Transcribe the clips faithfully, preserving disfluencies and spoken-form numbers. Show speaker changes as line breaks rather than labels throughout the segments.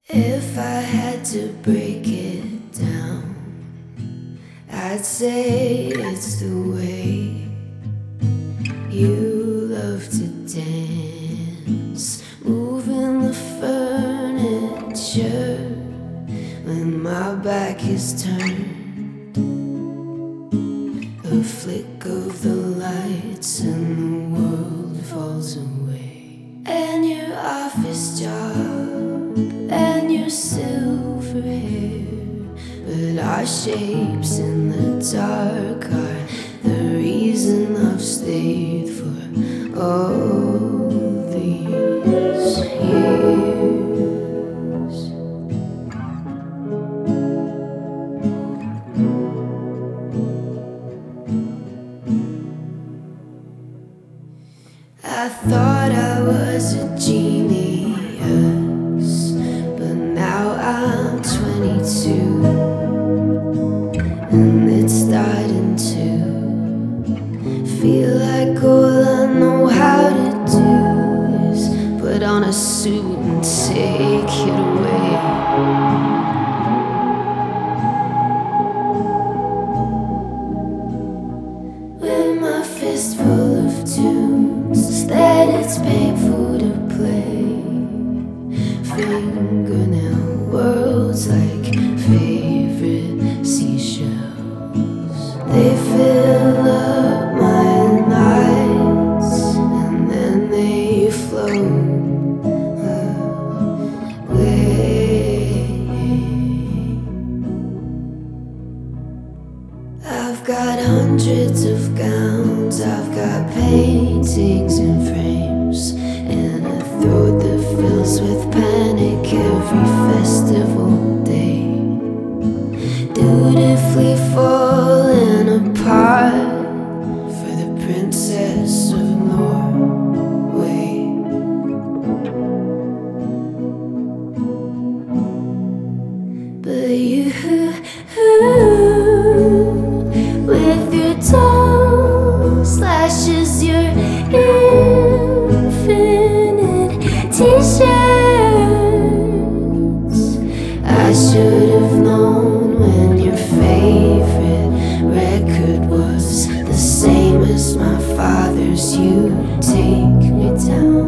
If I had to break it down, I'd say it's the way you love to dance, moving the furniture when my back is turned. A flick of the lights and the world falls away. And your office job and your silver hair, but our shapes in the dark are the reason I've stayed for all these years. I thought I was a genius, but now I'm twenty-two, and it's starting to feel like all I know how to do is put on a suit and take it away. With my fist full of tunes that it's painful to play, fingernail worlds like favorite seashells. They fill up my nights and then they float away. I've got hundreds of gowns, I've got paintings in frames, and a throat that fills with panic every festival day. Dutifully falling apart for the princess of Norway. But you, with your tongue slashes your infinite t-shirts. I should have known when your favorite record was the same as my father's. You take me down.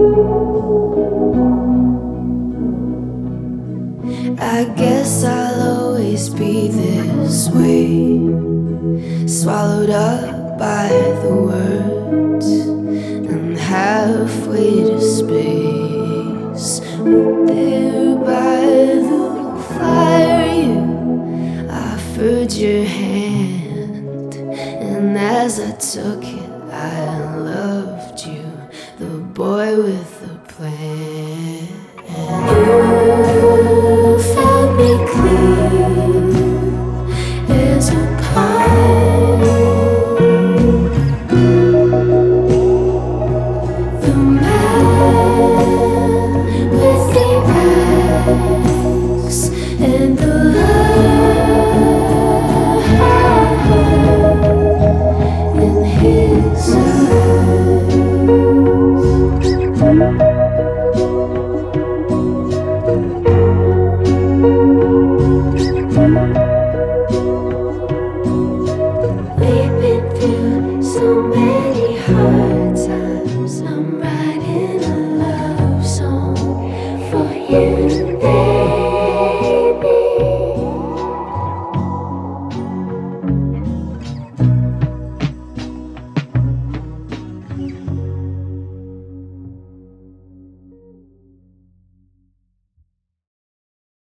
I guess I'll always be this way, swallowed up by the words and halfway to space. There by the fire you offered your hand, and as I took it I